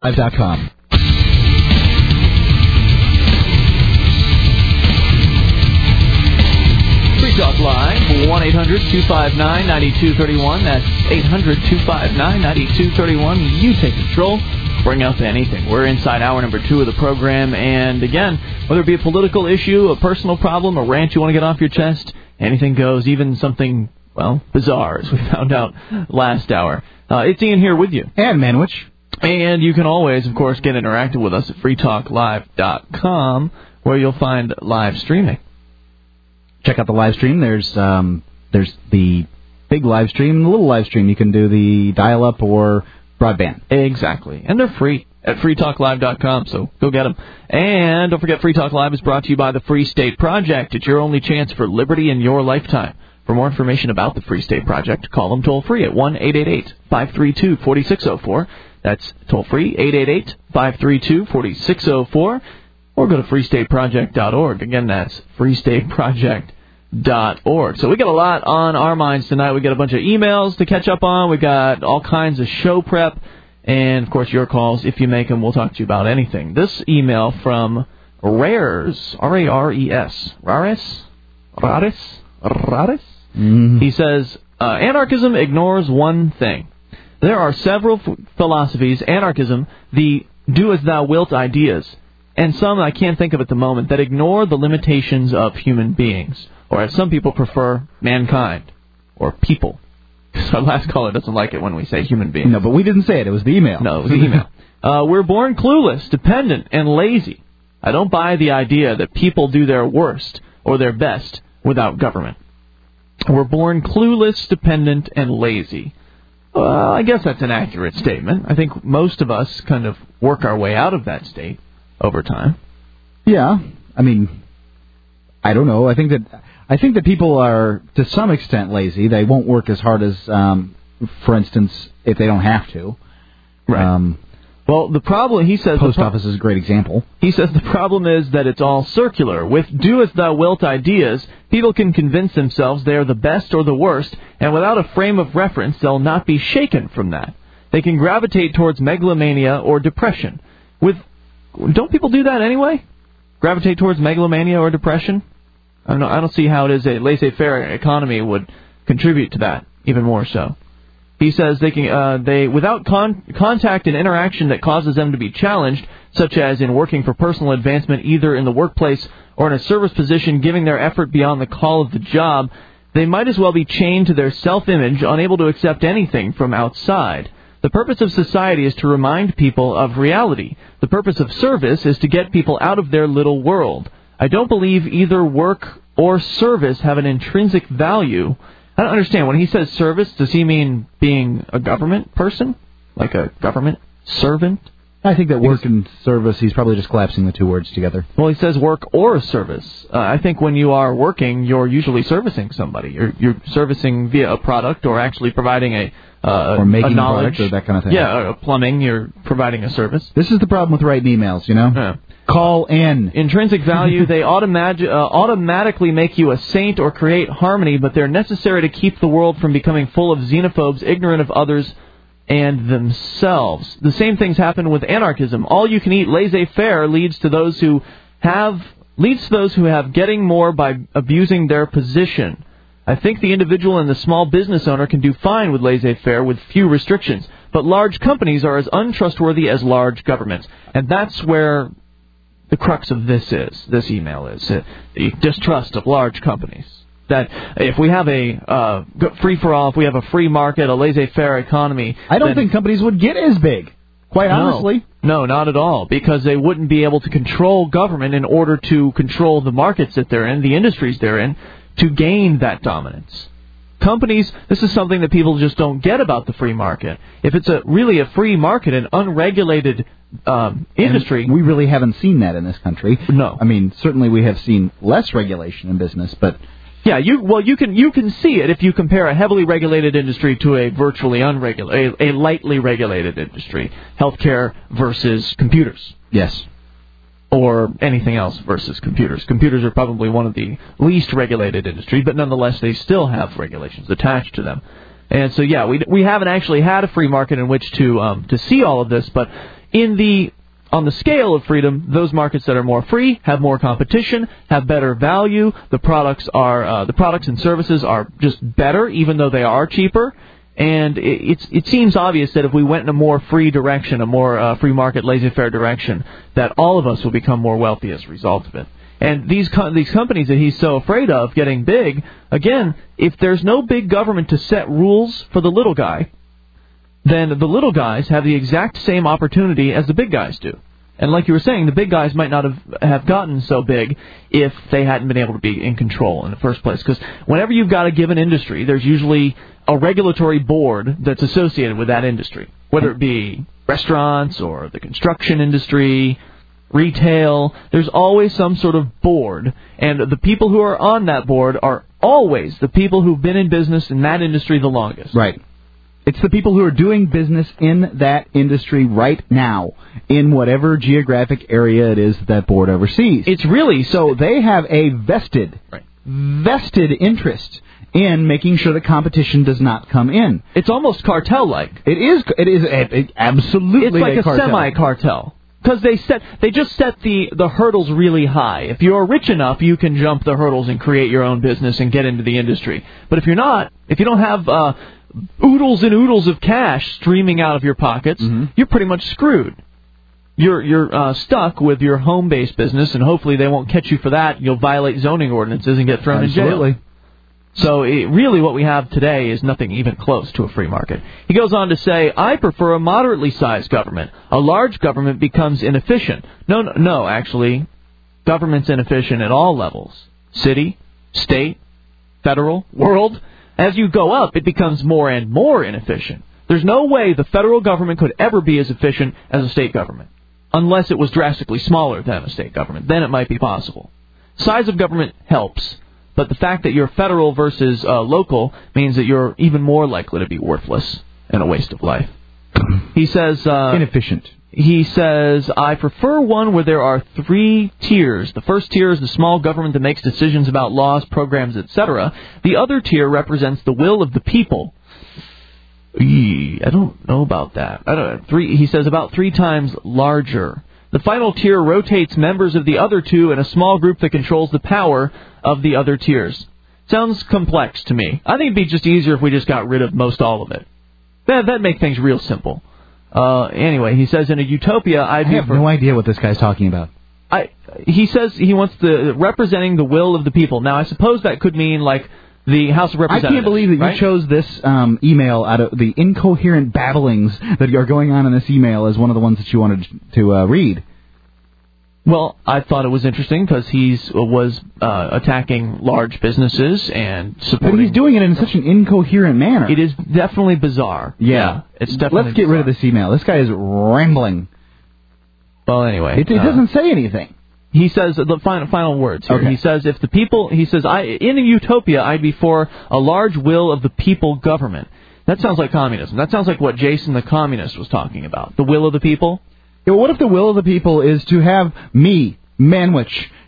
freetalklive.com. Free Talk Live, 1-800-259-9231. That's 800-259-9231. You take control. Bring up anything. We're inside hour number 2 of the program. And again, whether it be a political issue, a personal problem, a rant you want to get off your chest, anything goes, even something, well, bizarre, as we found out last hour. It's Ian here with you. And Manwich. And you can always, of course, get interactive with us at freetalklive.com, where you'll find live streaming. Check out the live stream. There's the big live stream and the little live stream. You can do the dial-up or broadband. Exactly. And they're free at freetalklive.com, so go get them. And don't forget, Free Talk Live is brought to you by the Free State Project. It's your only chance for liberty in your lifetime. For more information about the Free State Project, call them toll-free at 1-888-532-4604. That's toll-free, 888-532-4604. Or go to freestateproject.org. Again, that's freestateproject.org. So we got a lot on our minds tonight. We got a bunch of emails to catch up on. We got all kinds of show prep. And, of course, your calls. If you make them, we'll talk to you about anything. This email from Rares, R-A-R-E-S. Rares? Mm-hmm. He says, anarchism ignores one thing. There are several philosophies, anarchism, the do-as-thou-wilt ideas, and some I can't think of at the moment, that ignore the limitations of human beings, or as some people prefer, mankind, or people. So our last caller doesn't like it when we say human beings. No, but we didn't say it. It was the email. No, it was the email. We're born clueless, dependent, and lazy. I don't buy the idea that people do their worst or their best without government. We're born clueless, dependent, and lazy. Well, I guess that's an accurate statement. I think most of us kind of work our way out of that state over time. Yeah, I mean, I don't know. I think that people are to some extent lazy. They won't work as hard as, for instance, if they don't have to. Right. Well, the problem, he says... Post office is a great example. He says the problem is that it's all circular. With do-as-thou-wilt ideas, people can convince themselves they are the best or the worst, and without a frame of reference, they'll not be shaken from that. They can gravitate towards megalomania or depression. Don't people do that anyway? Gravitate towards megalomania or depression? I don't see how it is a laissez-faire economy would contribute to that, even more so. He says they without contact and interaction that causes them to be challenged, such as in working for personal advancement either in the workplace or in a service position, giving their effort beyond the call of the job, they might as well be chained to their self-image, unable to accept anything from outside. The purpose of society is to remind people of reality. The purpose of service is to get people out of their little world. I don't believe either work or service have an intrinsic value. I don't understand. When he says service, does he mean being a government person? Like a government servant? I think that work and service, he's probably just collapsing the two words together. Well, he says work or service. I think when you are working, you're usually servicing somebody. You're servicing via a product or actually providing or making a knowledge. A product or that kind of thing. Yeah, plumbing, you're providing a service. This is the problem with writing emails, you know? Yeah. Call in. Intrinsic value, they automatically make you a saint or create harmony, but they're necessary to keep the world from becoming full of xenophobes, ignorant of others and themselves. The same things happen with anarchism. All-you-can-eat laissez-faire leads to those who have getting more by abusing their position. I think the individual and the small business owner can do fine with laissez-faire with few restrictions, but large companies are as untrustworthy as large governments. And that's where the crux of this email is, the distrust of large companies. That if we have a free-for-all, if we have a free market, a laissez-faire economy... I don't think companies would get as big, quite honestly. No, not at all, because they wouldn't be able to control government in order to control the markets that they're in, the industries they're in, to gain that dominance. Companies, this is something that people just don't get about the free market. If it's really a free market, an unregulated industry... And we really haven't seen that in this country. No. I mean, certainly we have seen less regulation in business, but... Yeah, you can see it if you compare a heavily regulated industry to a virtually unregulated, a lightly regulated industry. Healthcare versus computers. Yes. Or anything else versus computers. Computers are probably one of the least regulated industries, but nonetheless they still have regulations attached to them. And so, yeah, we haven't actually had a free market in which to see all of this, but on the scale of freedom, those markets that are more free have more competition, have better value. The products and services are just better, even though they are cheaper. And it seems obvious that if we went in a more free direction, a more free market, laissez-faire direction, that all of us will become more wealthy as a result of it. And these companies that he's so afraid of getting big, again, if there's no big government to set rules for the little guy, then the little guys have the exact same opportunity as the big guys do. And like you were saying, the big guys might not have gotten so big if they hadn't been able to be in control in the first place. Because whenever you've got a given industry, there's usually a regulatory board that's associated with that industry, whether it be restaurants or the construction industry, retail. There's always some sort of board, and the people who are on that board are always the people who've been in business in that industry the longest. Right. It's the people who are doing business in that industry right now, in whatever geographic area it is that board oversees. It's really so they have a vested interest in making sure that competition does not come in. It's almost cartel-like. It is absolutely. It's like a cartel. semi-cartel. Because they just set the hurdles really high. If you're rich enough, you can jump the hurdles and create your own business and get into the industry. But if you're not, if you don't have oodles and oodles of cash streaming out of your pockets, you're pretty much screwed. You're stuck with your home-based business, and hopefully they won't catch you for that. You'll violate zoning ordinances and get thrown in jail. So really what we have today is nothing even close to a free market. He goes on to say, I prefer a moderately sized government. A large government becomes inefficient. No, actually, government's inefficient at all levels. City, state, federal, world. As you go up, it becomes more and more inefficient. There's no way the federal government could ever be as efficient as a state government, unless it was drastically smaller than a state government. Then it might be possible. Size of government helps. But the fact that you're federal versus local means that you're even more likely to be worthless and a waste of life. He says... inefficient. He says, I prefer one where there are 3 tiers. The first tier is the small government that makes decisions about laws, programs, etc. The other tier represents the will of the people. I don't know about that. He says about 3 times larger. The final tier rotates members of the other 2 in a small group that controls the power of the other tiers. Sounds complex to me. I think it'd be just easier if we just got rid of most all of it. That'd make things real simple. Anyway, he says in a utopia, I have no idea what this guy's talking about. He says he wants representing the will of the people. Now, I suppose that could mean like the House of Representatives. I can't believe that you chose this email out of the incoherent babblings that are going on in this email as one of the ones that you wanted to read. Well, I thought it was interesting because he was attacking large businesses and supporting... But he's doing it in such an incoherent manner. It is definitely bizarre. Yeah. It's definitely Let's get rid of this email. This guy is rambling. Well, anyway. It doesn't say anything. He says the final words here. Okay. He says if the people... He says, in a utopia, I'd be for a large will of the people government. That sounds like communism. That sounds like what Jason the Communist was talking about. The will of the people. Yeah, what if the will of the people is to have me, Manwich,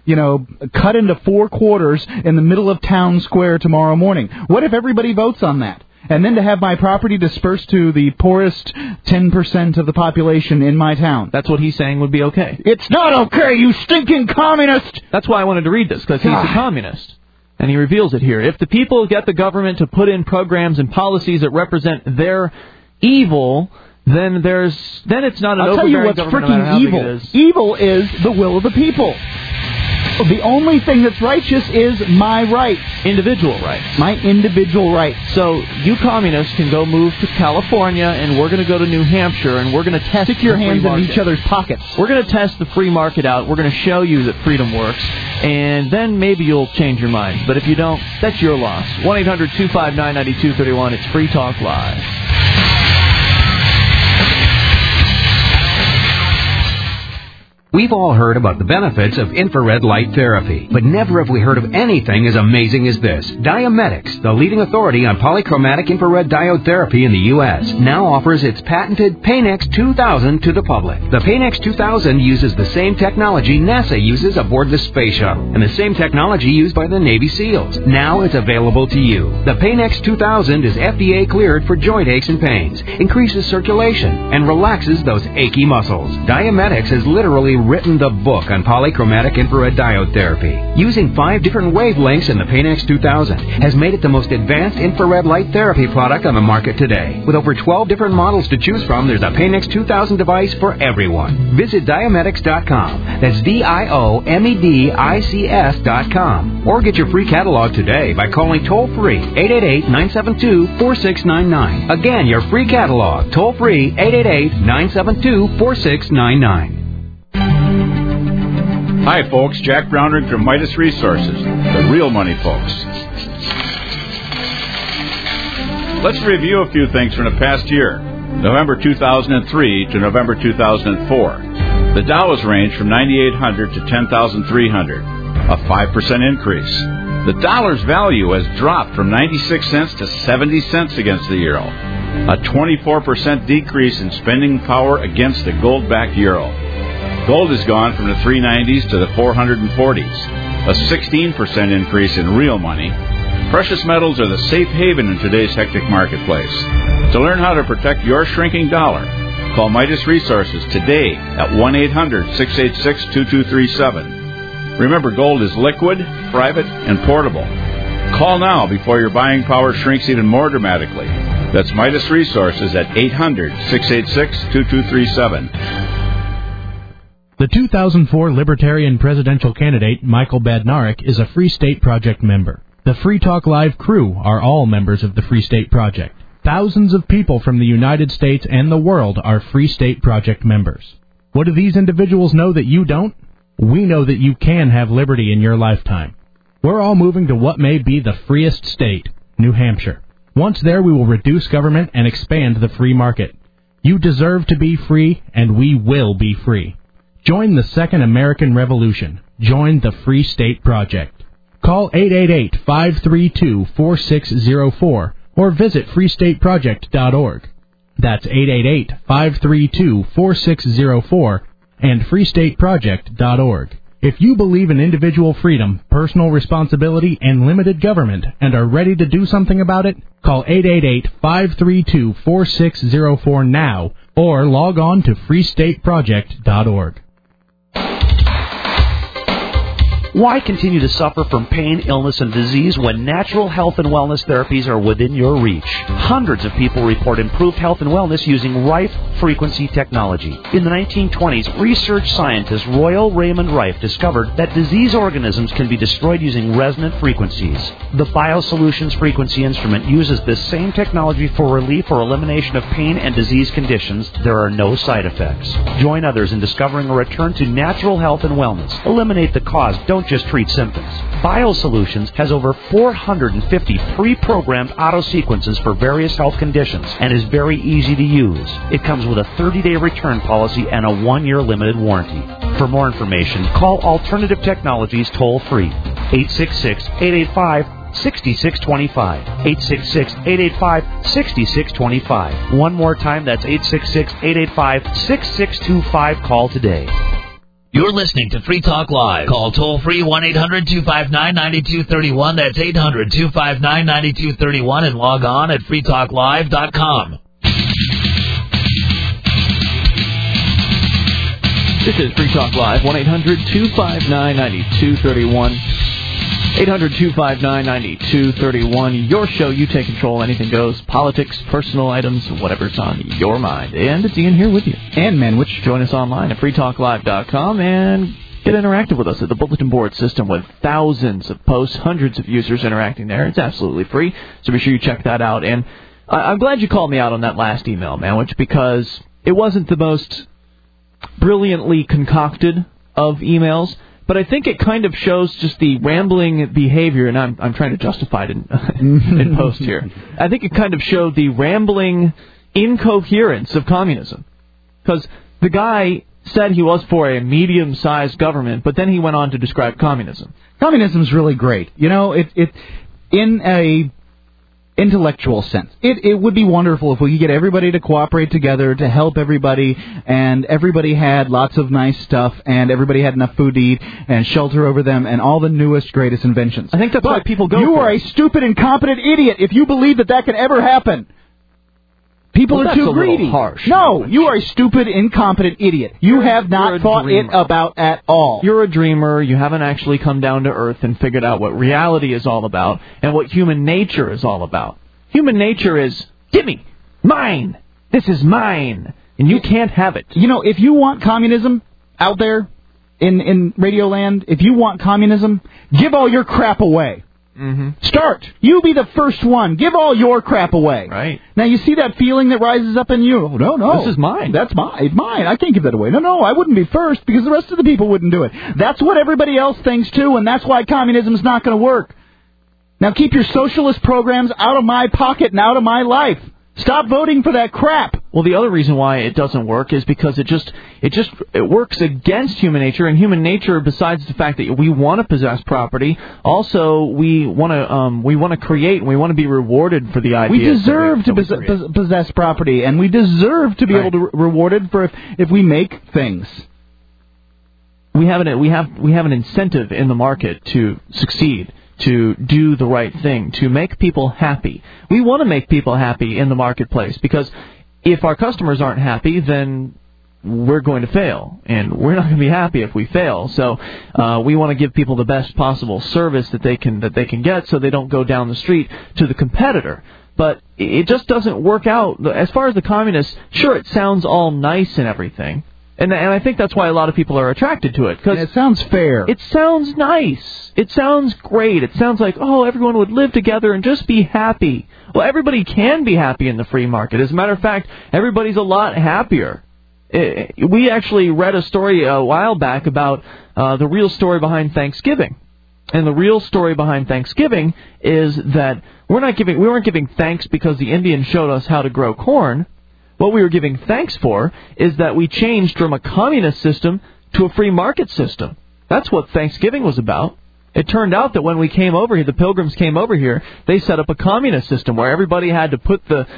cut into 4 quarters in the middle of town square tomorrow morning? What if everybody votes on that? And then to have my property dispersed to the poorest 10% of the population in my town. That's what he's saying would be okay. It's not okay, you stinking communist! That's why I wanted to read this, because he's a communist. And he reveals it here. If the people get the government to put in programs and policies that represent their evil... Then it's not an overbearing government. I'll tell you what's freaking evil. Evil is the will of the people. The only thing that's righteous is my rights. Individual rights. My individual rights. So you communists can go move to California, and we're going to go to New Hampshire, and we're going to test Stick your hands in each other's pockets. We're going to test the free market out. We're going to show you that freedom works, and then maybe you'll change your mind. But if you don't, that's your loss. 1-800-259-9231. It's Free Talk Live. We've all heard about the benefits of infrared light therapy, but never have we heard of anything as amazing as this. Diametics, the leading authority on polychromatic infrared diode therapy in the U.S., now offers its patented Paynex 2000 to the public. The Paynex 2000 uses the same technology NASA uses aboard the space shuttle, and the same technology used by the Navy SEALs. Now it's available to you. The Paynex 2000 is FDA cleared for joint aches and pains, increases circulation, and relaxes those achy muscles. Diametics has literally written the book on polychromatic infrared diode therapy. Using 5 different wavelengths in the Paynex 2000 has made it the most advanced infrared light therapy product on the market today. With over 12 different models to choose from, there's a Paynex 2000 device for everyone. Visit Diametics.com. That's DIOMEDICS.com. Or get your free catalog today by calling toll-free 888-972-4699. Again, your free catalog, toll-free 888-972-4699. Hi, folks. Jack Brownrigg from Midas Resources, the real money folks. Let's review a few things from the past year, November 2003 to November 2004. The Dow has ranged from 9,800 to 10,300, a 5% increase. The dollar's value has dropped from 96 cents to 70 cents against the euro, a 24% decrease in spending power against the gold-backed euro. Gold has gone from the 390s to the 440s, a 16% increase in real money. Precious metals are the safe haven in today's hectic marketplace. To learn how to protect your shrinking dollar, call Midas Resources today at 1-800-686-2237. Remember, gold is liquid, private, and portable. Call now before your buying power shrinks even more dramatically. That's Midas Resources at 800-686-2237. The 2004 Libertarian presidential candidate, Michael Badnarik, is a Free State Project member. The Free Talk Live crew are all members of the Free State Project. Thousands of people from the United States and the world are Free State Project members. What do these individuals know that you don't? We know that you can have liberty in your lifetime. We're all moving to what may be the freest state, New Hampshire. Once there, we will reduce government and expand the free market. You deserve to be free, and we will be free. Join the Second American Revolution. Join the Free State Project. Call 888-532-4604 or visit freestateproject.org. That's 888-532-4604 and freestateproject.org. If you believe in individual freedom, personal responsibility, and limited government and are ready to do something about it, call 888-532-4604 now or log on to freestateproject.org. Why continue to suffer from pain, illness, and disease when natural health and wellness therapies are within your reach? Hundreds of people report improved health and wellness using Rife frequency technology. In the 1920s, research scientist Royal Raymond Rife discovered that disease organisms can be destroyed using resonant frequencies. The BioSolutions frequency instrument uses this same technology for relief or elimination of pain and disease conditions. There are no side effects. Join others in discovering a return to natural health and wellness. Eliminate the cause. Don't just treat symptoms. BioSolutions has over 450 pre-programmed auto sequences for various health conditions and is very easy to use. It comes with a 30-day return policy and a 1-year limited warranty. For more information, call Alternative Technologies toll-free, 866-885-6625, 866-885-6625. One more time, that's 866-885-6625. Call today. You're listening to Free Talk Live. Call toll-free 1-800-259-9231. That's 800-259-9231 and log on at freetalklive.com. This is Free Talk Live, 1-800-259-9231. 800-259-9231. Your show, you take control, anything goes. Politics, personal items, whatever's on your mind. And it's Ian here with you. And Manwich. Join us online at freetalklive.com and get interactive with us at the bulletin board system with thousands of posts, hundreds of users interacting there. It's absolutely free, so be sure you check that out. And I'm glad you called me out on that last email, Manwich, because it wasn't the most brilliantly concocted of emails, but I think it kind of shows just the rambling behavior, and I'm trying to justify it in post here. I think it kind of showed the rambling incoherence of communism. Because the guy said he was for a medium-sized government, but then he went on to describe communism. Communism's really great. You know, it in a intellectual sense. It would be wonderful if we could get everybody to cooperate together to help everybody, and everybody had lots of nice stuff, and everybody had enough food to eat, and shelter over them, and all the newest, greatest inventions. I think that's why people go you for are it. a stupid, incompetent idiot if you believe that can ever happen. People are too greedy. Harsh. No, you are a stupid, incompetent idiot. You have not thought it about at all. You're a dreamer. You haven't actually come down to earth and figured out what reality is all about and what human nature is all about. Human nature is, gimme, mine. This is mine, and you can't have it. You know, if you want communism out there in Radioland, if you want communism, give all your crap away. Mm-hmm. Start. You be the first one. Give all your crap away. Right. Now, you see that feeling that rises up in you? Oh, no. This is mine. That's mine. Mine. I can't give that away. No, I wouldn't be first because the rest of the people wouldn't do it. That's what everybody else thinks, too, and that's why communism's not going to work. Now, keep your socialist programs out of my pocket and out of my life. Stop voting for that crap. Well, the other reason why it doesn't work is because it works against human nature, and human nature, besides the fact that we want to possess property, also we want to create, and we want to be rewarded for the ideas. We deserve to possess property, and we deserve to be able to rewarded for if we make things. We have an incentive in the market to succeed, to do the right thing, to make people happy. We want to make people happy in the marketplace because if our customers aren't happy, then we're going to fail, and we're not going to be happy if we fail. So we want to give people the best possible service that they can get, so they don't go down the street to the competitor. But it just doesn't work out. As far as the communists, sure, it sounds all nice and everything. And I think that's why a lot of people are attracted to it. Cause it sounds fair. It sounds nice. It sounds great. It sounds like, everyone would live together and just be happy. Well, everybody can be happy in the free market. As a matter of fact, everybody's a lot happier. We actually read a story a while back about the real story behind Thanksgiving. And the real story behind Thanksgiving is that we weren't giving thanks because the Indians showed us how to grow corn. What we were giving thanks for is that we changed from a communist system to a free market system. That's what Thanksgiving was about. It turned out that when we came over here, the Pilgrims came over here, they set up a communist system where everybody had to put the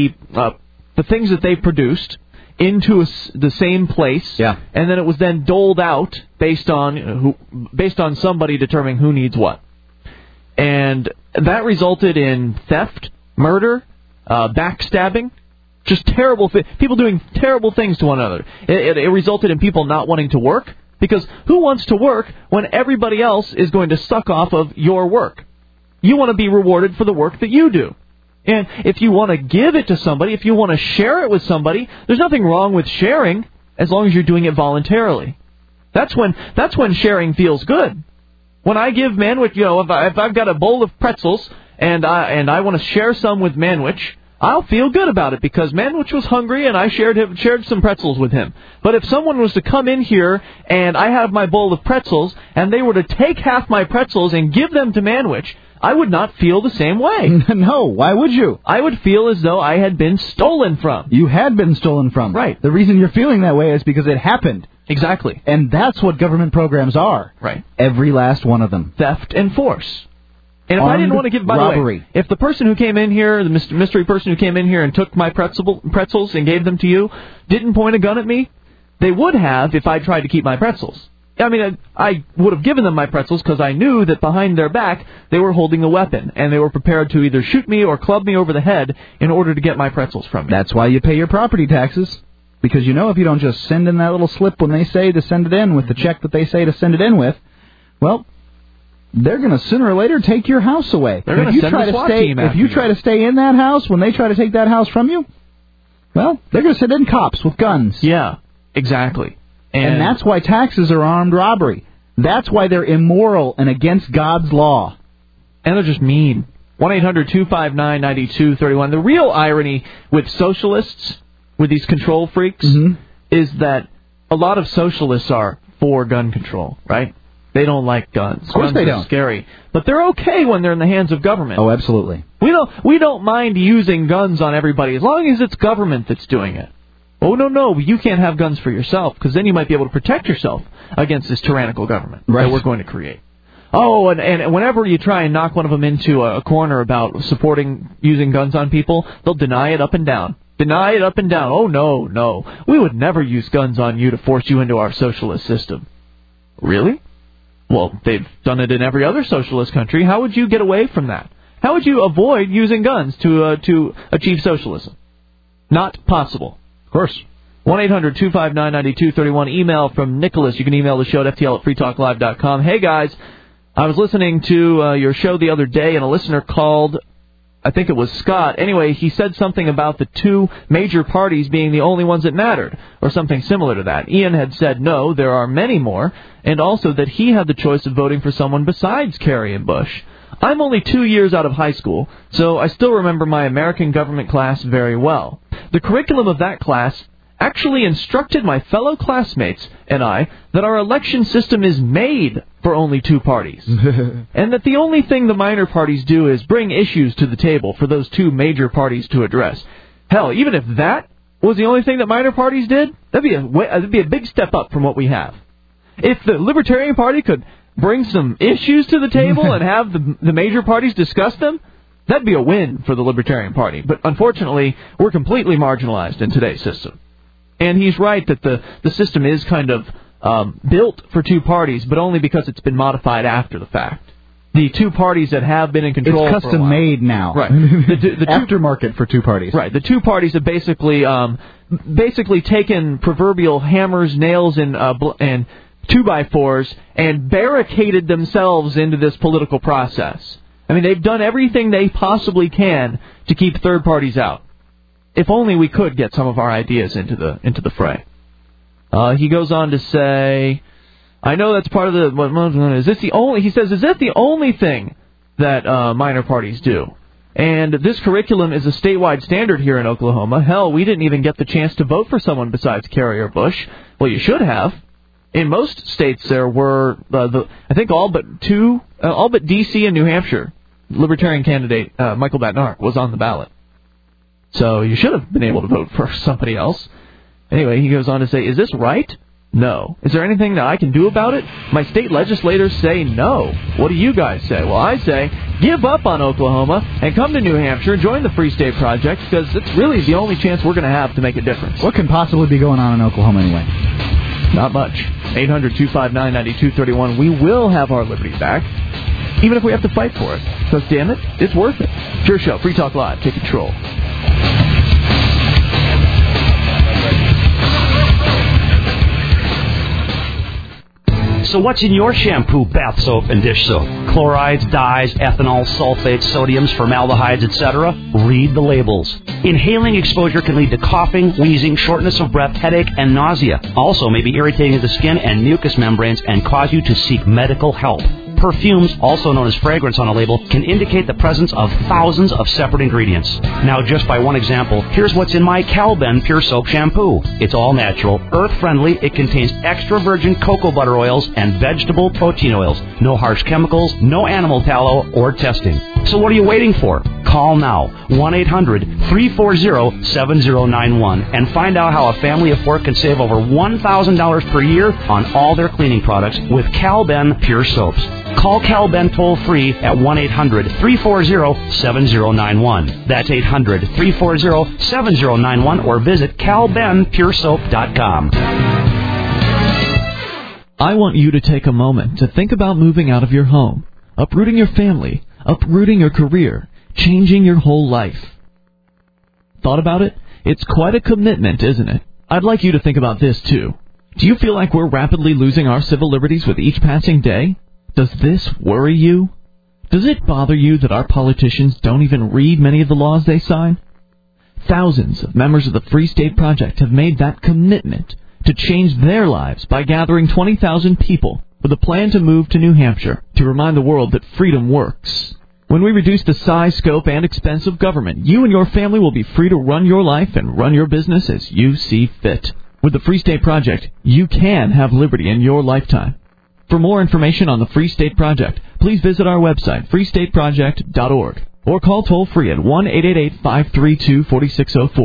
things that they produced into the same place, and then it was then doled out based on somebody determining who needs what. And that resulted in theft, murder, backstabbing. Just terrible people doing terrible things to one another. It resulted in people not wanting to work, because who wants to work when everybody else is going to suck off of your work? You want to be rewarded for the work that you do. And if you want to give it to somebody, if you want to share it with somebody, there's nothing wrong with sharing as long as you're doing it voluntarily. That's when sharing feels good. When I give Manwich, if I've got a bowl of pretzels and I want to share some with Manwich, I'll feel good about it because Manwich was hungry and I shared some pretzels with him. But if someone was to come in here and I have my bowl of pretzels and they were to take half my pretzels and give them to Manwich, I would not feel the same way. No, why would you? I would feel as though I had been stolen from. You had been stolen from. Right. The reason you're feeling that way is because it happened. Exactly. And that's what government programs are. Right. Every last one of them. Theft and force. And if Armed I didn't want to give, by robbery. the way, if the person who came in here, the mystery person who came in here and took my pretzels and gave them to you, didn't point a gun at me, they would have if I tried to keep my pretzels. I mean, I would have given them my pretzels because I knew that behind their back they were holding a weapon and they were prepared to either shoot me or club me over the head in order to get my pretzels from me. That's why you pay your property taxes. Because if you don't just send in that little slip when they say to send it in with the check that they say to send it in with, well, they're going to sooner or later take your house away. They're going to send the SWAT team after you. If you try to stay in that house when they try to take that house from you, well, they're going to send in cops with guns. Yeah, exactly. And that's why taxes are armed robbery. That's why they're immoral and against God's law. And they're just mean. 1-800-259-9231. The real irony with socialists, with these control freaks, is that a lot of socialists are for gun control, right? They don't like guns. Of course they don't. Scary. But they're okay when they're in the hands of government. Oh, absolutely. We don't mind using guns on everybody as long as it's government that's doing it. Oh, no, you can't have guns for yourself, because then you might be able to protect yourself against this tyrannical government that we're going to create. Oh, and whenever you try and knock one of them into a corner about supporting using guns on people, they'll deny it up and down. Deny it up and down. Oh, no. We would never use guns on you to force you into our socialist system. Really? Well, they've done it in every other socialist country. How would you get away from that? How would you avoid using guns to achieve socialism? Not possible. Of course. 1-800-259-9231. Email from Nicholas. You can email the show at ftl@freetalklive.com. Hey, guys. I was listening to your show the other day, and a listener called, I think it was Scott. Anyway, he said something about the two major parties being the only ones that mattered, or something similar to that. Ian had said, no, there are many more, and also that he had the choice of voting for someone besides Kerry and Bush. I'm only 2 years out of high school, so I still remember my American government class very well. The curriculum of that class actually instructed my fellow classmates and I that our election system is made for only two parties, and that the only thing the minor parties do is bring issues to the table for those two major parties to address. Hell, even if that was the only thing that minor parties did, that'd be a big step up from what we have. If the Libertarian Party could bring some issues to the table and have the major parties discuss them, that'd be a win for the Libertarian Party. But unfortunately, we're completely marginalized in today's system. And he's right that the system is kind of built for two parties, but only because it's been modified after the fact. The two parties that have been in control it's custom made now. Right. The aftermarket for two parties. Right. The two parties have basically taken proverbial hammers, nails, and 2x4s and barricaded themselves into this political process. I mean, they've done everything they possibly can to keep third parties out. If only we could get some of our ideas into the fray. He goes on to say, I know that's part of the... Is this the only... He says, is that the only thing that minor parties do? And this curriculum is a statewide standard here in Oklahoma. Hell, we didn't even get the chance to vote for someone besides Kerry or Bush. Well, you should have. In most states, there were, I think all but D.C. and New Hampshire, Libertarian candidate Michael Badnarik was on the ballot. So you should have been able to vote for somebody else. Anyway, he goes on to say, is this right? No. Is there anything that I can do about it? My state legislators say no. What do you guys say? Well, I say, give up on Oklahoma and come to New Hampshire and join the Free State Project, because it's really the only chance we're going to have to make a difference. What can possibly be going on in Oklahoma anyway? Not much. 800-259-9231. We will have our liberty back, even if we have to fight for it. Because, damn it, it's worth it. Pure Show, Free Talk Live, take control. So what's in your shampoo, bath soap, and dish soap? Chlorides, dyes, ethanol, sulfates, sodiums, formaldehydes, etc.? Read the labels. Inhaling exposure can lead to coughing, wheezing, shortness of breath, headache, and nausea. Also may be irritating to the skin and mucous membranes and cause you to seek medical help. Perfumes, also known as fragrance on a label, can indicate the presence of thousands of separate ingredients. Now, just by one example, here's what's in my Calben Pure Soap Shampoo. It's all natural, earth-friendly, it contains extra virgin cocoa butter oils and vegetable protein oils. No harsh chemicals, no animal tallow, or testing. So what are you waiting for? Call now, 1-800-340-7091, and find out how a family of four can save over $1,000 per year on all their cleaning products with Calben Pure Soaps. Call Calben toll-free at 1-800-340-7091. That's 800-340-7091, or visit calbenpuresoap.com. I want you to take a moment to think about moving out of your home, uprooting your family, uprooting your career, changing your whole life. Thought about it? It's quite a commitment, isn't it? I'd like you to think about this, too. Do you feel like we're rapidly losing our civil liberties with each passing day? Does this worry you? Does it bother you that our politicians don't even read many of the laws they sign? Thousands of members of the Free State Project have made that commitment to change their lives by gathering 20,000 people with a plan to move to New Hampshire to remind the world that freedom works. When we reduce the size, scope, and expense of government, you and your family will be free to run your life and run your business as you see fit. With the Free State Project, you can have liberty in your lifetime. For more information on the Free State Project, please visit our website, freestateproject.org, or call toll-free at 1-888-532-4604.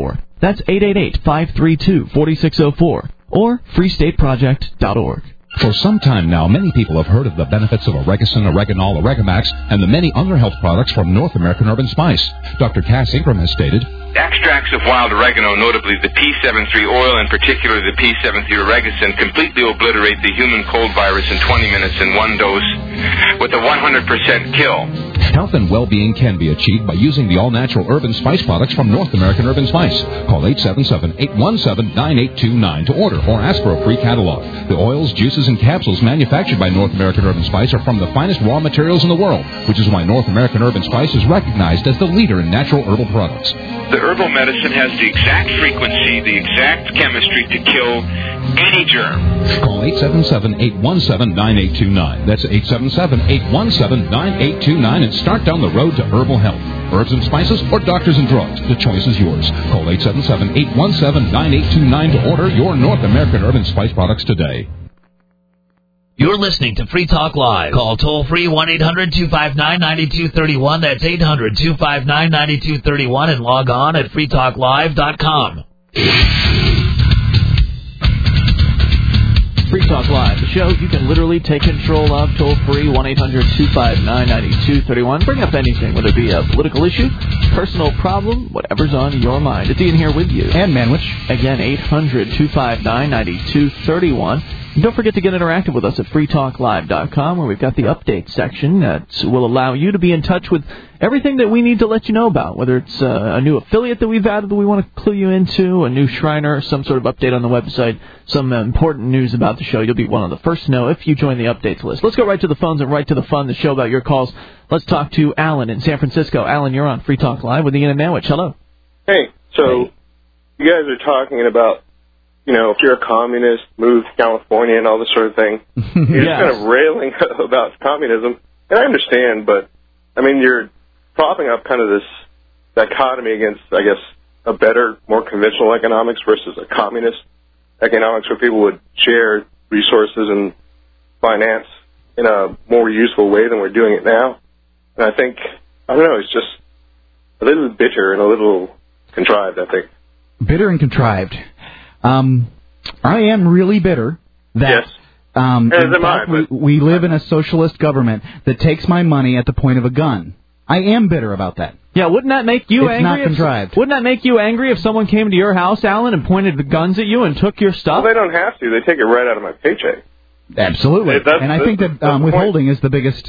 That's 888-532-4604 or freestateproject.org. For some time now, many people have heard of the benefits of Oregacin, Oreganol, Oregamax, and the many other health products from North American Herb & Spice. Dr. Cass Ingram has stated, extracts of wild oregano, notably the P73 oil and particularly the P73 Oregacin, completely obliterate the human cold virus in 20 minutes in one dose with a 100% kill. Health and well-being can be achieved by using the all-natural herb and spice products from North American Herb & Spice. Call 877-817-9829 to order or ask for a free catalog. The oils, juices, and capsules manufactured by North American Herb & Spice are from the finest raw materials in the world, which is why North American Herb & Spice is recognized as the leader in natural herbal products. The herbal medicine has the exact frequency, the exact chemistry to kill any germ. Call 877-817-9829. That's 877-817-9829 and start down the road to herbal health. Herbs and spices or doctors and drugs. The choice is yours. Call 877-817-9829 to order your North American Herb & Spice products today. You're listening to Free Talk Live. Call toll-free 1-800-259-9231. That's 800-259-9231 and log on at freetalklive.com. Free Talk Live, the show you can literally take control of, toll-free, 1-800-259-9231. Bring up anything, whether it be a political issue, personal problem, whatever's on your mind. It's Ian here with you. And Manwich. Again, 800-259-9231. And don't forget to get interactive with us at freetalklive.com, where we've got the update section that will allow you to be in touch with everything that we need to let you know about, whether it's a new affiliate that we've added that we want to clue you into, a new Shriner, some sort of update on the website, some important news about the show. You'll be one of the first to know if you join the updates list. Let's go right to the phones and right to the fun, the show about your calls. Let's talk to Alan in San Francisco. Alan, you're on Free Talk Live with Ian and Manwich. Hello. Hey, so you guys are talking about, if you're a communist, move to California and all this sort of thing. You're just kind of railing about communism. And I understand, but, you're propping up kind of this dichotomy against, I guess, a better, more conventional economics versus a communist economics where people would share resources and finance in a more useful way than we're doing it now. And I think, it's just a little bitter and a little contrived, I think. Bitter and contrived. I am really bitter that we live in a socialist government that takes my money at the point of a gun. I am bitter about that. Yeah, wouldn't that make you angry? It's not contrived. Wouldn't that make you angry if someone came to your house, Alan, and pointed the guns at you and took your stuff? Well, they don't have to. They take it right out of my paycheck. Absolutely. And I think that withholding is the biggest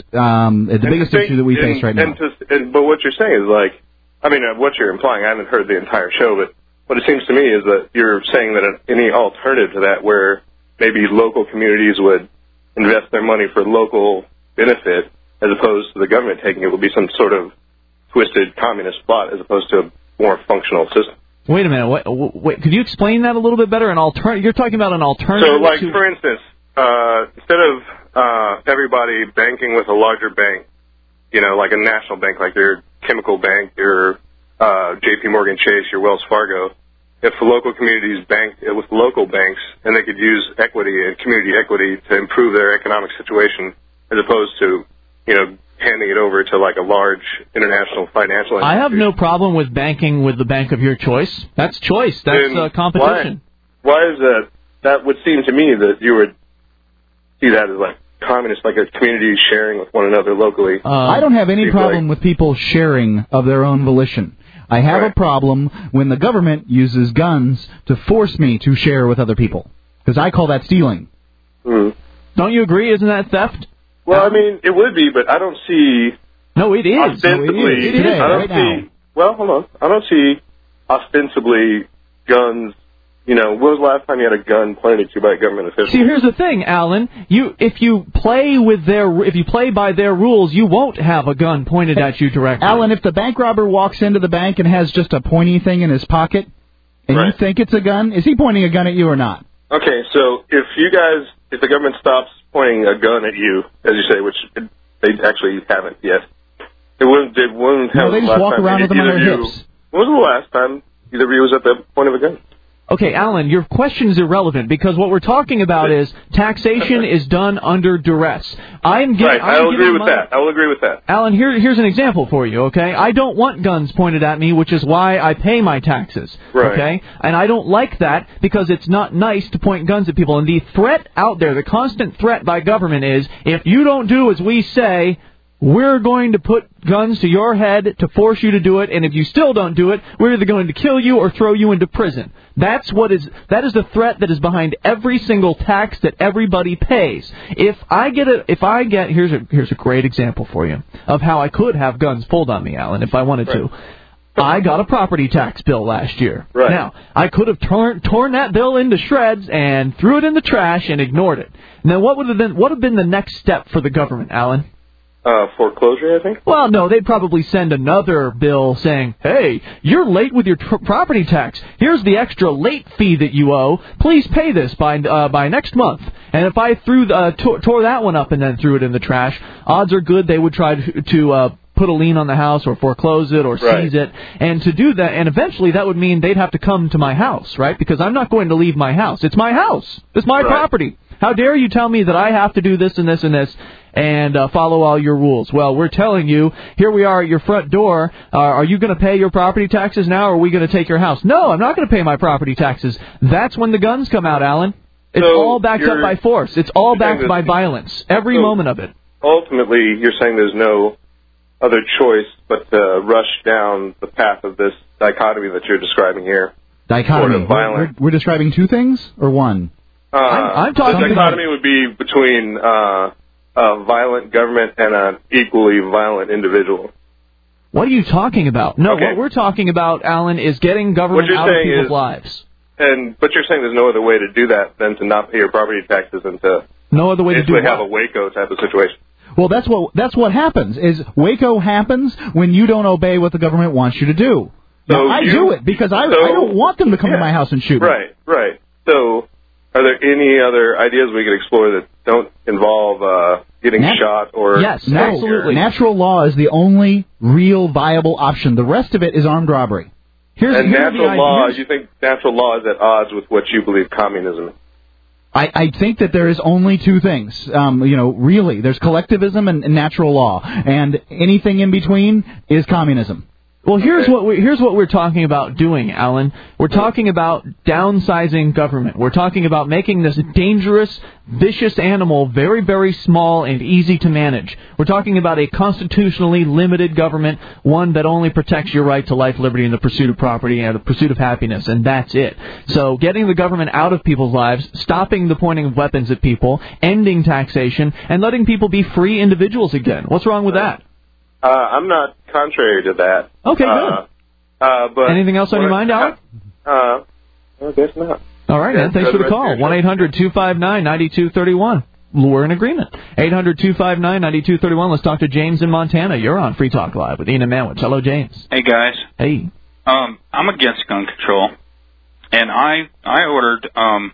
issue that we face right now. But what you're saying is what you're implying, I haven't heard the entire show, but what it seems to me is that you're saying that any alternative to that where maybe local communities would invest their money for local benefit as opposed to the government taking it would be some sort of twisted communist plot as opposed to a more functional system. Wait a minute. Wait, could you explain that a little bit better? You're talking about an alternative. So, for instance, instead of everybody banking with a larger bank, like a national bank, like your Chemical Bank, your J.P. Morgan Chase, your Wells Fargo, if the local communities banked with local banks and they could use equity and community equity to improve their economic situation as opposed to, handing it over to like a large international financial institution. I have no problem with banking with the bank of your choice. That's choice. That's competition. Why is that? That would seem to me that you would see that as like communist, like a community sharing with one another locally. I don't have any problem with people sharing of their own volition. I have a problem when the government uses guns to force me to share with other people, because I call that stealing. Mm. Don't you agree? Isn't that theft? Well, it would be, but I don't see. No, it is. Ostensibly, it is. I don't see. Well, hold on. I don't see ostensibly guns. When was the last time you had a gun pointed at you by a government official? See, here's the thing, Alan. If you play by their rules, you won't have a gun pointed at you directly. Alan, if the bank robber walks into the bank and has just a pointy thing in his pocket, and you think it's a gun, is he pointing a gun at you or not? Okay, so if the government stops pointing a gun at you, as you say, which they actually haven't yet, they wouldn't have. No, they just walk around with them on their hips. When was the last time either of you was at the point of a gun? Okay, Alan, your question is irrelevant because what we're talking about is taxation is done under duress. I will agree with that. I will agree with that. Alan, here's an example for you, okay? I don't want guns pointed at me, which is why I pay my taxes, okay? And I don't like that because it's not nice to point guns at people. And the threat out there, the constant threat by government is, if you don't do as we say, we're going to put guns to your head to force you to do it, and if you still don't do it, we're either going to kill you or throw you into prison. That is the threat that is behind every single tax that everybody pays. Here's a great example for you of how I could have guns pulled on me, Alan, if I wanted to. I got a property tax bill last year. Right. Now, I could have torn that bill into shreds and threw it in the trash and ignored it. Now, what would have been the next step for the government, Alan? Foreclosure, I think? Well, no, they'd probably send another bill saying, hey, you're late with your property tax. Here's the extra late fee that you owe. Please pay this by next month. And if I tore that one up and then threw it in the trash, odds are good they would try to put a lien on the house or foreclose it or seize it. And to do that, and eventually that would mean they'd have to come to my house, right? Because I'm not going to leave my house. It's my house. It's my property. How dare you tell me that I have to do this and this and this and follow all your rules? Well, we're telling you, here we are at your front door. Are you going to pay your property taxes now, or are we going to take your house? No, I'm not going to pay my property taxes. That's when the guns come out, Alan. It's all backed up by force. It's all backed by violence, every moment of it. Ultimately, you're saying there's no other choice but to rush down the path of this dichotomy that you're describing here. Dichotomy. We're describing two things or one? I'm talking the dichotomy would be between a violent government and an equally violent individual. What are you talking about? No, what we're talking about, Alan, is getting government out of people's lives. But you're saying there's no other way to do that than to not pay your property taxes and to no other way to do have a Waco type of situation. Well, that's what happens. Is Waco happens when you don't obey what the government wants you to do. Now, I do it because I don't want them to come to my house and shoot me. Right. So, are there any other ideas we could explore that don't involve getting shot or... Yes, absolutely. Natural law is the only real viable option. The rest of it is armed robbery. Natural law, you think natural law is at odds with what you believe communism is? I think that there is only two things. Really, there's collectivism and natural law, and anything in between is communism. Well, here's what we're talking about doing, Alan. We're talking about downsizing government. We're talking about making this dangerous, vicious animal very, very small and easy to manage. We're talking about a constitutionally limited government, one that only protects your right to life, liberty, and the pursuit of property and the pursuit of happiness, and that's it. So getting the government out of people's lives, stopping the pointing of weapons at people, ending taxation, and letting people be free individuals again. What's wrong with that? I'm not contrary to that. Okay, good. But anything else on your mind, Alan? I guess not. All right, man. Thanks for the call. 1-800-259-9231. We're in agreement. 800-259-9231. Let's talk to James in Montana. You're on Free Talk Live with Ian and Manwich. Hello, James. Hey, guys. Hey. I'm against gun control, and I ordered an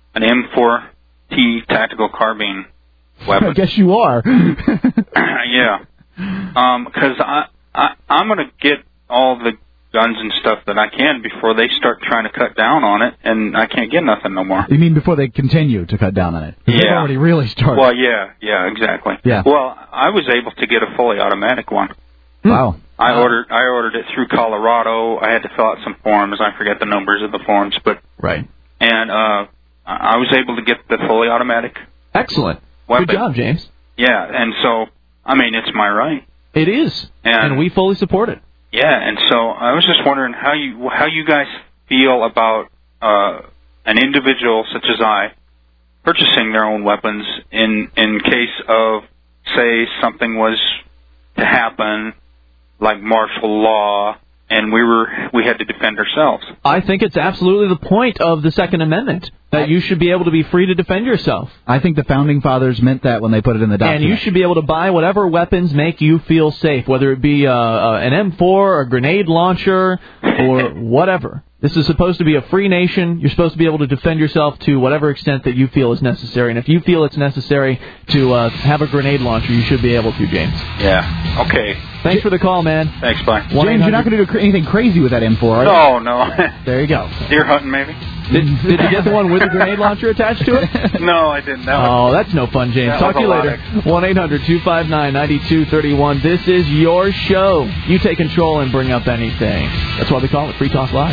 M4T tactical carbine weapon. I guess you are. Yeah. Because I'm going to get all the guns and stuff that I can before they start trying to cut down on it, and I can't get nothing no more. You mean before they continue to cut down on it? Yeah. They've already really started. Well, yeah, exactly. Yeah. Well, I was able to get a fully automatic one. Wow. I ordered it through Colorado. I had to fill out some forms. I forget the numbers of the forms, but right. And I was able to get the fully automatic. Excellent. Weapon. Good job, James. Yeah, and so it's my right. It is, and we fully support it. Yeah, and so I was just wondering how you guys feel about an individual such as I purchasing their own weapons in case of, say, something was to happen, like martial law, and we had to defend ourselves. I think it's absolutely the point of the Second Amendment, that you should be able to be free to defend yourself. I think the Founding Fathers meant that when they put it in the document. And you should be able to buy whatever weapons make you feel safe, whether it be an M4, a grenade launcher, or whatever. This is supposed to be a free nation. You're supposed to be able to defend yourself to whatever extent that you feel is necessary. And if you feel it's necessary to have a grenade launcher, you should be able to, James. Yeah. Okay. Thanks for the call, man. Thanks, bye. James, you're not going to do anything crazy with that info, are you? No. There you go. Deer hunting, maybe? Did you get the one with the grenade launcher attached to it? No, I didn't. That's no fun, James. Talk to you later. 1-800-259-9231. This is your show. You take control and bring up anything. That's why we call it Free Talk Live.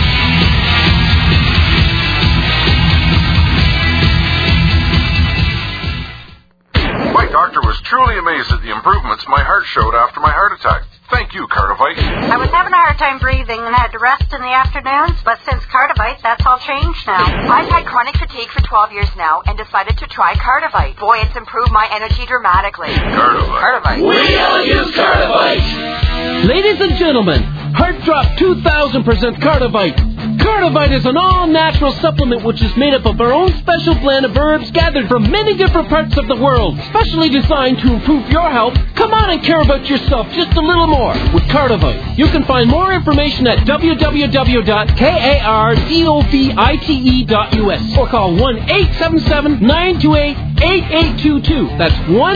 My doctor was truly amazed at the improvements my heart showed after my heart attack. Thank you, Cardivite. I was having a hard time breathing and had to rest in the afternoons, but since Cardivite, that's all changed now. I've had chronic fatigue for 12 years now and decided to try Cardivite. Boy, it's improved my energy dramatically. Cardivite. We all use Cardivite. Ladies and gentlemen, Heart Drop 2000 presents Cardivite. Cardivite is an all-natural supplement which is made up of our own special blend of herbs gathered from many different parts of the world. Specially designed to improve your health, come on and care about yourself just a little more with Cardivite. You can find more information at www.kardovite.us or call 1-877-928-8822. That's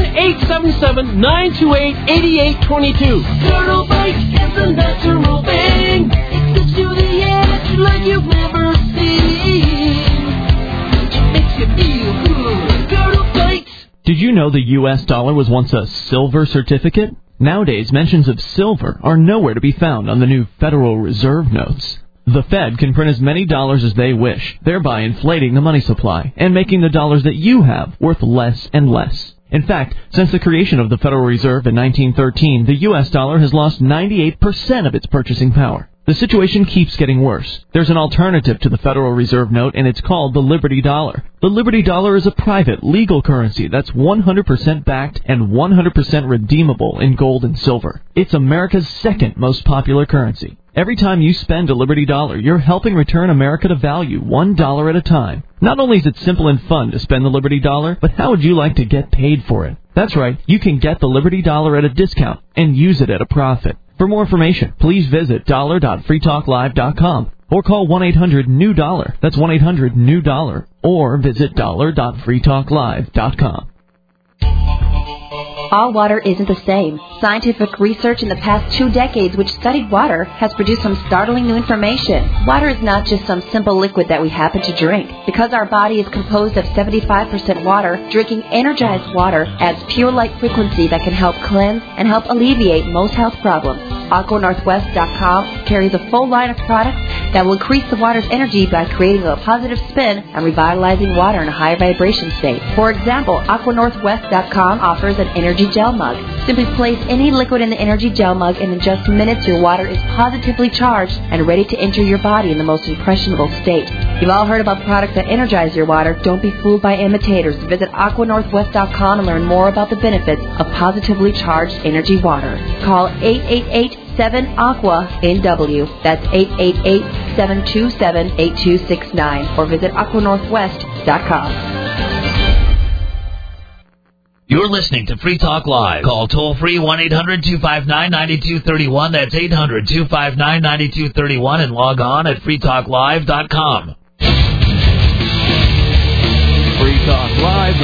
1-877-928-8822. Cardivite is a natural thing. It gives you the edge like you've never seen. It makes you feel good. Cardivite. Did you know the U.S. dollar was once a silver certificate? Nowadays, mentions of silver are nowhere to be found on the new Federal Reserve notes. The Fed can print as many dollars as they wish, thereby inflating the money supply and making the dollars that you have worth less and less. In fact, since the creation of the Federal Reserve in 1913, the U.S. dollar has lost 98% of its purchasing power. The situation keeps getting worse. There's an alternative to the Federal Reserve note, and it's called the Liberty Dollar. The Liberty Dollar is a private, legal currency that's 100% backed and 100% redeemable in gold and silver. It's America's second most popular currency. Every time you spend a Liberty Dollar, you're helping return America to value $1 at a time. Not only is it simple and fun to spend the Liberty Dollar, but how would you like to get paid for it? That's right, you can get the Liberty Dollar at a discount and use it at a profit. For more information, please visit dollar.freetalklive.com or call 1-800-NEW-DOLLAR. That's 1-800-NEW-DOLLAR. Or visit dollar.freetalklive.com. All water isn't the same. Scientific research in the past 2 decades which studied water has produced some startling new information. Water is not just some simple liquid that we happen to drink. Because our body is composed of 75% water, drinking energized water adds pure light frequency that can help cleanse and help alleviate most health problems. AquaNorthwest.com carries a full line of products that will increase the water's energy by creating a positive spin and revitalizing water in a high vibration state. For example, AquaNorthwest.com offers an energy gel mug. Simply place any liquid in the energy gel mug and in just minutes your water is positively charged and ready to enter your body in the most impressionable state. You've all heard about products that energize your water. Don't be fooled by imitators. Visit AquaNorthwest.com and learn more about the benefits of positively charged energy water. Call 888-7-AQUA-NW. That's 888-727-8269. Or visit AquaNorthwest.com. You're listening to Free Talk Live. Call toll-free 1-800-259-9231. That's 800-259-9231. And log on at freetalklive.com. Free Talk Live,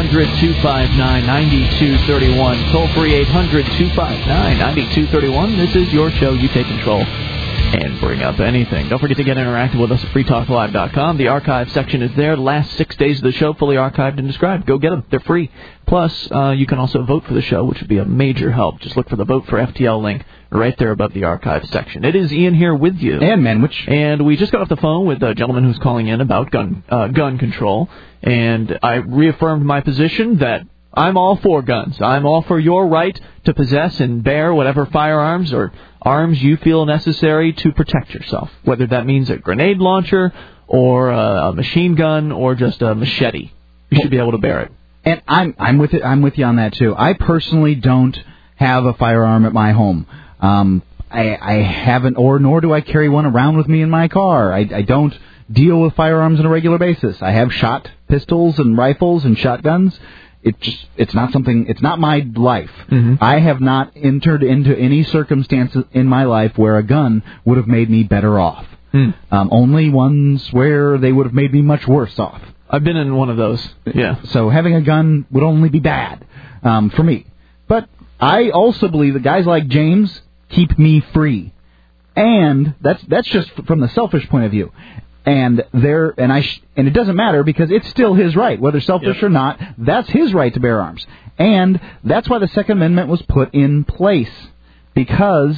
1-800-259-9231. Toll-free 800-259-9231. This is your show. You take control and bring up anything. Don't forget to get interactive with us at freetalklive.com. The archive section is there. Last 6 days of the show, fully archived and described. Go get them. They're free. Plus, you can also vote for the show, which would be a major help. Just look for the Vote for FTL link right there above the archive section. It is Ian here with you. And Manwich. And we just got off the phone with a gentleman who's calling in about gun control. And I reaffirmed my position that I'm all for guns. I'm all for your right to possess and bear whatever firearms or arms you feel necessary to protect yourself, whether that means a grenade launcher or a machine gun or just a machete. You should be able to bear it. And I'm with you on that too. I personally don't have a firearm at my home. I haven't, nor do I carry one around with me in my car. I don't deal with firearms on a regular basis. I have shot pistols and rifles and shotguns. It's not my life. Mm-hmm. I have not entered into any circumstances in my life where a gun would have made me better off. Only ones where they would have made me much worse off. I've been in one of those. Yeah. So having a gun would only be bad for me. But I also believe that guys like James keep me free. And that's just from the selfish point of view. And it doesn't matter because it's still his right, whether selfish or not. That's his right to bear arms. And that's why the Second Amendment was put in place. Because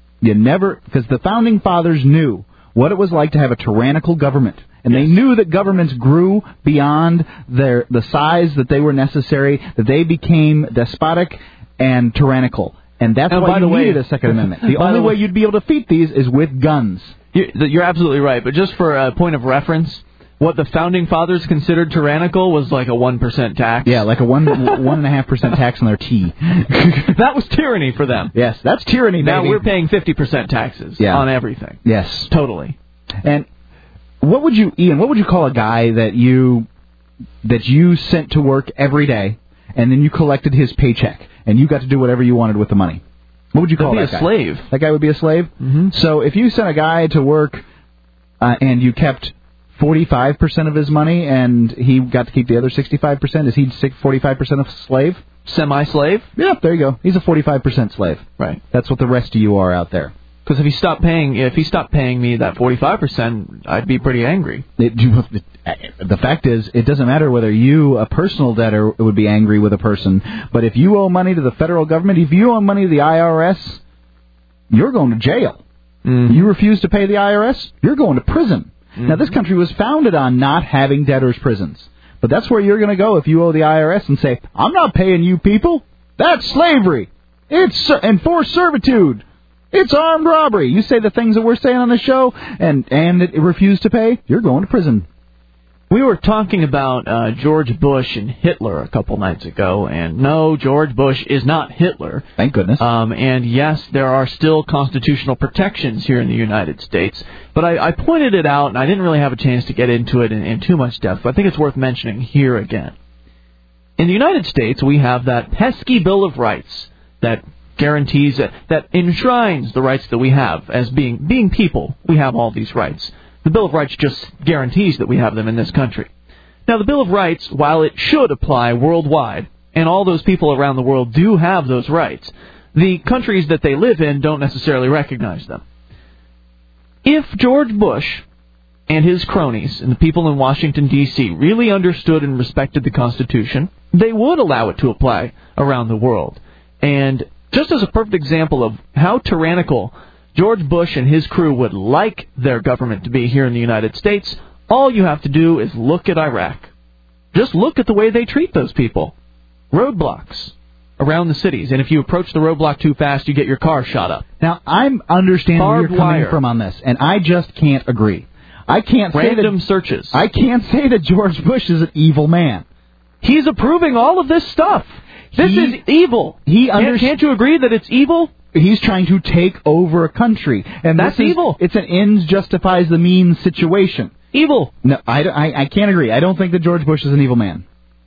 the Founding Fathers knew what it was like to have a tyrannical government. And they knew that governments grew beyond the size that they were necessary, that they became despotic and tyrannical. And that's why you needed a Second Amendment. The only way you'd be able to defeat these is with guns. You're absolutely right. But just for a point of reference, what the Founding Fathers considered tyrannical was like a 1% tax. Yeah, like a 1.5% tax on their tea. That was tyranny for them. Yes, that's tyranny, Now baby. we're paying 50% taxes on everything. Yes. Totally. And what would you call a guy that you sent to work every day, and then you collected his paycheck, and you got to do whatever you wanted with the money? What would you call that guy? That'd be a slave. That guy would be a slave? Mm-hmm. So if you sent a guy to work and you kept 45% of his money and he got to keep the other 65%, is he 45% a slave? Semi-slave? Yeah, there you go. He's a 45% slave. Right. That's what the rest of you are out there. Because if he stopped paying me that 45%, I'd be pretty angry. The fact is, it doesn't matter whether you, a personal debtor, would be angry with a person. But if you owe money to the federal government, if you owe money to the IRS, you're going to jail. Mm-hmm. You refuse to pay the IRS, you're going to prison. Mm-hmm. Now, this country was founded on not having debtors' prisons. But that's where you're going to go if you owe the IRS and say, I'm not paying you people. That's slavery. It's enforced servitude. It's armed robbery. You say the things that we're saying on the show, and it refuse to pay, you're going to prison. We were talking about George Bush and Hitler a couple nights ago, and no, George Bush is not Hitler. Thank goodness. And yes, there are still constitutional protections here in the United States. But I pointed it out, and I didn't really have a chance to get into it in too much depth, but I think it's worth mentioning here again. In the United States, we have that pesky Bill of Rights that guarantees, that enshrines the rights that we have as being people. We have all these rights. The Bill of Rights just guarantees that we have them in this country. Now, the Bill of Rights, while it should apply worldwide, and all those people around the world do have those rights, the countries that they live in don't necessarily recognize them. If George Bush and his cronies and the people in Washington, D.C. really understood and respected the Constitution, they would allow it to apply around the world. And just as a perfect example of how tyrannical George Bush and his crew would like their government to be here in the United States, all you have to do is look at Iraq. Just look at the way they treat those people. Roadblocks around the cities, and if you approach the roadblock too fast, you get your car shot up. Now, I'm understanding where you're coming from on this, and I just can't agree. I can't say Random searches. I can't say that George Bush is an evil man. He's approving all of this stuff. This is evil. Can't you agree that it's evil? He's trying to take over a country, and that's evil. It's an ends justifies the means situation. Evil. No, I can't agree. I don't think that George Bush is an evil man.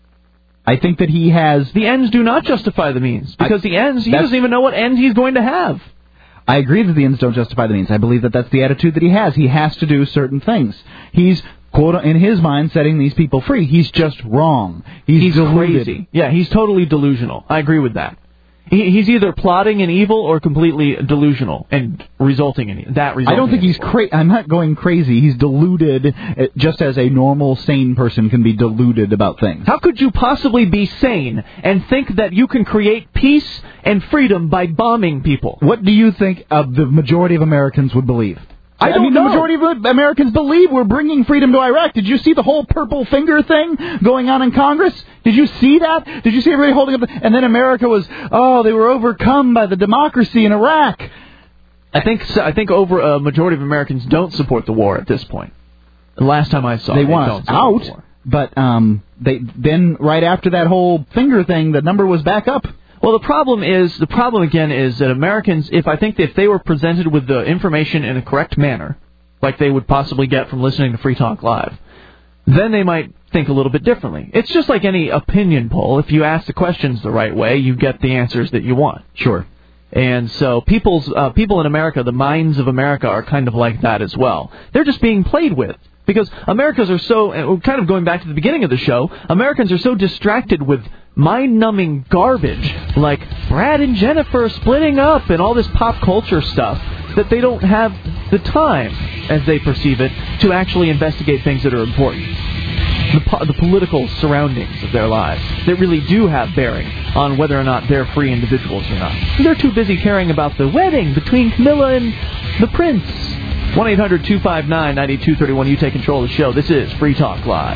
I think that he has... The ends do not justify the means, because the ends, he doesn't even know what ends he's going to have. I agree that the ends don't justify the means. I believe that that's the attitude that he has. He has to do certain things. He's, quote, in his mind, setting these people free. He's just wrong. He's deluded. Crazy. Yeah, he's totally delusional. I agree with that. He's either plotting an evil or completely delusional and resulting in that. I don't think he's crazy. I'm not going crazy. He's deluded, just as a normal, sane person can be deluded about things. How could you possibly be sane and think that you can create peace and freedom by bombing people? What do you think the majority of Americans would believe? I mean, know. The majority of Americans believe we're bringing freedom to Iraq. Did you see the whole purple finger thing going on in Congress? Did you see that? Did you see everybody holding up? And then America was, they were overcome by the democracy in Iraq. I think over a majority of Americans don't support the war at this point. The last time I saw, they want us out. But then right after that whole finger thing, the number was back up. Well, the problem again is that Americans, if they were presented with the information in a correct manner, like they would possibly get from listening to Free Talk Live, then they might think a little bit differently. It's just like any opinion poll. If you ask the questions the right way, you get the answers that you want. Sure. And so people in America, the minds of America, are kind of like that as well. They're just being played with. Because Americans are so, kind of going back to the beginning of the show, Americans are so distracted with mind-numbing garbage, like Brad and Jennifer splitting up and all this pop culture stuff, that they don't have the time, as they perceive it, to actually investigate things that are important. The political surroundings of their lives that really do have bearing on whether or not they're free individuals or not. They're too busy caring about the wedding between Camilla and the prince. 1-800-259-9231. You take control of the show. This is Free Talk Live.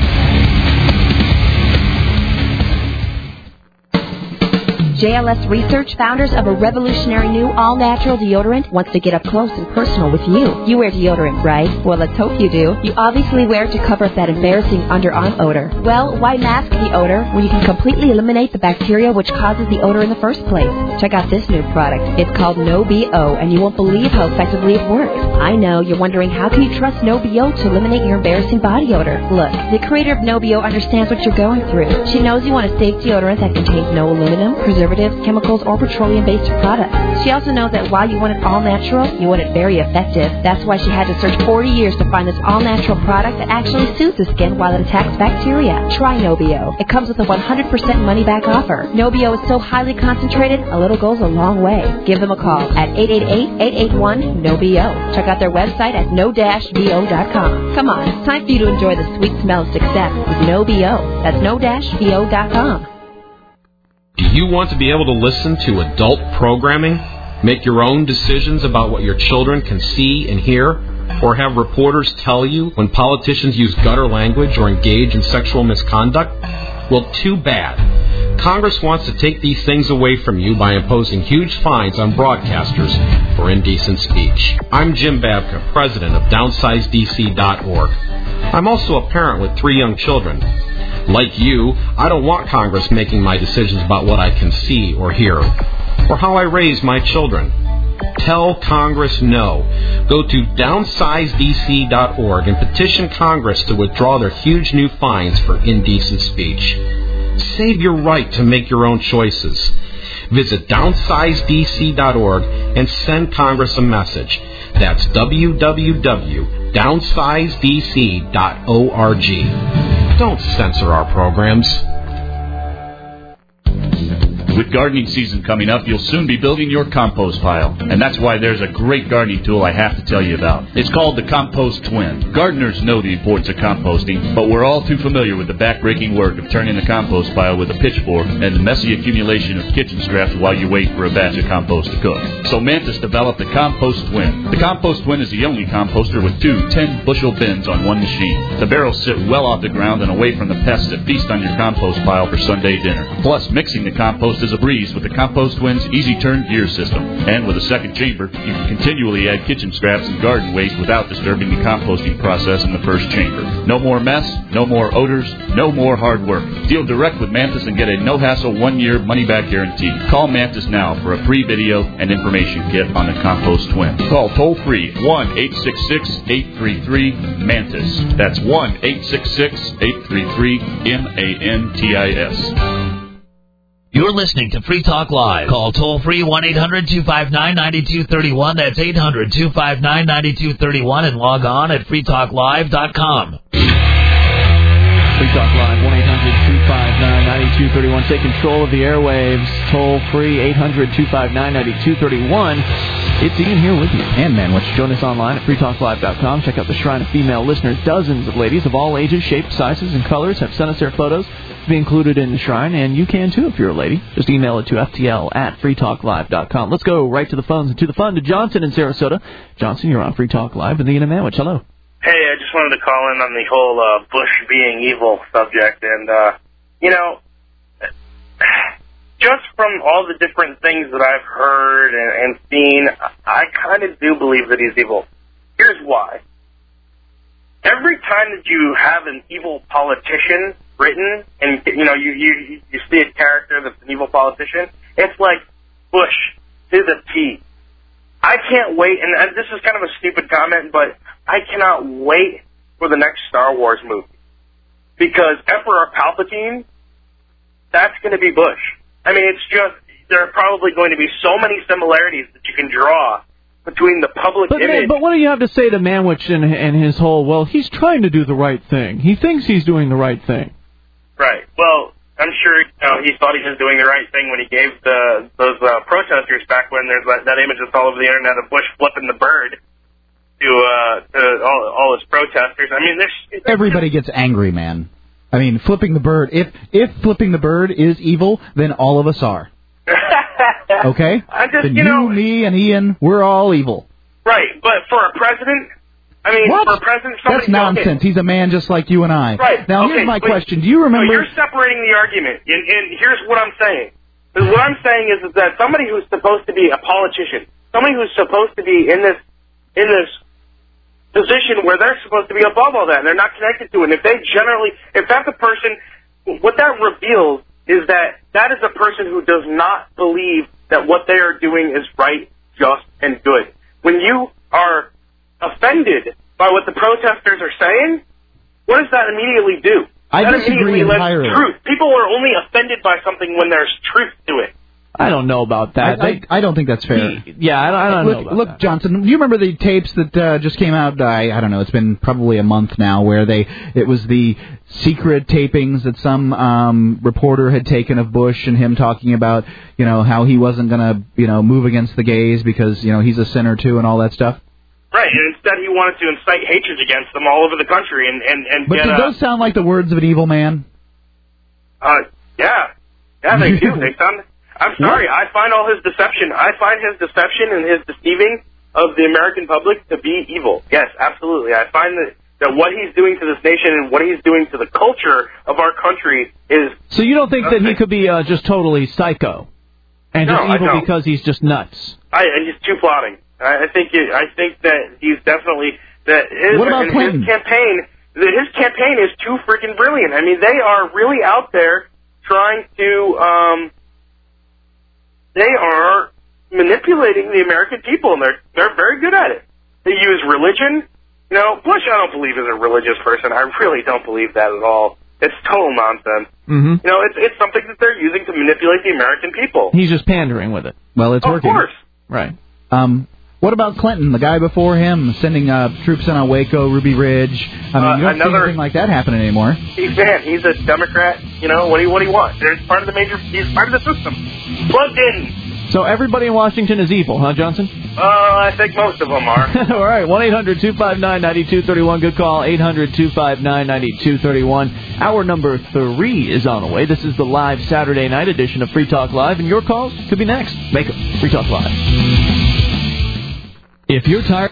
JLS Research, founders of a revolutionary new all-natural deodorant, wants to get up close and personal with you. You wear deodorant, right? Well, let's hope you do. You obviously wear it to cover up that embarrassing underarm odor. Well, why mask the odor when you can completely eliminate the bacteria which causes the odor in the first place? Check out this new product. It's called No-B-O, and you won't believe how effectively it works. I know, you're wondering how can you trust No-B-O to eliminate your embarrassing body odor? Look, the creator of No-B-O understands what you're going through. She knows you want a safe deodorant that contains no aluminum, preservatives, chemicals, or petroleum-based products. She also knows that while you want it all natural, you want it very effective. That's why she had to search 40 years to find this all-natural product that actually soothes the skin while it attacks bacteria. Try No-B-O. It comes with a 100% money-back offer. No-B-O is so highly concentrated, a little goes a long way. Give them a call at 888-881-NO-B-O. Check out their website at no-bo.com. Come on, it's time for you to enjoy the sweet smell of success with No-B-O. That's no-bo.com. Do you want to be able to listen to adult programming, make your own decisions about what your children can see and hear, or have reporters tell you when politicians use gutter language or engage in sexual misconduct? Well, too bad. Congress wants to take these things away from you by imposing huge fines on broadcasters for indecent speech. I'm Jim Babka, president of DownsizeDC.org. I'm also a parent with 3 young children. Like you, I don't want Congress making my decisions about what I can see or hear, or how I raise my children. Tell Congress no. Go to DownsizeDC.org and petition Congress to withdraw their huge new fines for indecent speech. Save your right to make your own choices. Visit DownsizeDC.org and send Congress a message. That's www.DownsizeDC.org. Don't censor our programs. With gardening season coming up, you'll soon be building your compost pile. And that's why there's a great gardening tool I have to tell you about. It's called the Compost Twin. Gardeners know the importance of composting, but we're all too familiar with the backbreaking work of turning the compost pile with a pitchfork and the messy accumulation of kitchen scraps while you wait for a batch of compost to cook. So Mantis developed the Compost Twin. The Compost Twin is the only composter with 2 10-bushel bins on one machine. The barrels sit well off the ground and away from the pests that feast on your compost pile for Sunday dinner. Plus, mixing the compost is a breeze with the Compost Twin's easy turn gear system. And with a second chamber, you can continually add kitchen scraps and garden waste without disturbing the composting process in the first chamber. No more mess, no more odors, no more hard work. Deal direct with Mantis and get a no-hassle 1-year money-back guarantee. Call Mantis now for a free video and information kit on the Compost Twin. Call toll-free 1-866-833-MANTIS. That's 1-866-833-MANTIS. You're listening to Free Talk Live. Call toll-free 1-800-259-9231. That's 800-259-9231. And log on at freetalklive.com. Free Talk Live, 1-800-259-9231. Take control of the airwaves. Toll-free 800-259-9231. It's Ian here with you. And Manwich. Join us online at freetalklive.com. Check out the Shrine of Female Listeners. Dozens of ladies of all ages, shapes, sizes, and colors have sent us their photos to be included in the Shrine, and you can too if you're a lady. Just email it to ftl@freetalklive.com. Let's go right to the phones and to the fun to Johnson in Sarasota. Johnson, you're on Free Talk Live with Ian and Manwich. Hello. Hey, I just wanted to call in on the whole Bush being evil subject, and, just from all the different things that I've heard and seen, I kind of do believe that he's evil. Here's why. Every time that you have an evil politician written, and, you see a character that's an evil politician, it's like Bush to the T. I can't wait, and this is kind of a stupid comment, but I cannot wait for the next Star Wars movie. Because Emperor Palpatine, that's going to be Bush. I mean, it's just, there are probably going to be so many similarities that you can draw between the public image. But what do you have to say to Manwich and his whole, well, he's trying to do the right thing. He thinks he's doing the right thing. Right. Well, I'm sure he thought he was doing the right thing when he gave those protesters back when there's that image that's all over the internet of Bush flipping the bird to all his protesters. I mean, everybody gets angry, man. I mean, flipping the bird. If flipping the bird is evil, then all of us are. Okay? Then you, me, and Ian, we're all evil. Right, but for a president, for a president, that's nonsense. He's a man just like you and I. Right. Now, here's my question. Do you remember... No, you're separating the argument, and here's what I'm saying. What I'm saying is that somebody who's supposed to be a politician, somebody who's supposed to be in this position where they're supposed to be above all that, and they're not connected to it, and if that's a person, what that reveals is that is a person who does not believe that what they are doing is right, just, and good. When you are offended by what the protesters are saying, what does that immediately do? I that disagree immediately entirely. lets truth. People are only offended by something when there's truth to it. I don't know about that. I don't think that's fair. Yeah, I don't know about Look, that. Johnson, do you remember the tapes that just came out? I don't know. It's been probably a month now, where it was the secret tapings that some reporter had taken of Bush and him talking about, how he wasn't going to, move against the gays because, he's a sinner too and all that stuff. Right, and instead he wanted to incite hatred against them all over the country and But did those sound like the words of an evil man? Yeah, they do. They sound. I'm sorry. I find all his deception. I find his deception and his deceiving of the American public to be evil. Yes, absolutely. I find that what he's doing to this nation and what he's doing to the culture of our country is. So you don't think that he could be just totally psycho and just evil because he's just nuts? He's too plotting. I think that he's definitely that. What about Clinton? His campaign is too freaking brilliant. I mean, they are really out there trying to. They are manipulating the American people, and they're very good at it. They use religion. Bush, I don't believe is a religious person. I really don't believe that at all. It's total nonsense. Mm-hmm. It's something that they're using to manipulate the American people. He's just pandering with it. Well, it's working. Of course. Right. What about Clinton, the guy before him, sending troops in on Waco, Ruby Ridge? I mean, you don't see anything like that happening anymore. He's a Democrat. What do you want? He's part of the system. Plugged in. So everybody in Washington is evil, huh, Johnson? I think most of them are. All right, 1-800-259-9231. Good call, 800-259-9231. Hour number 3 is on the way. This is the live Saturday night edition of Free Talk Live, and your calls could be next. Make it Free Talk Live. If you're tired...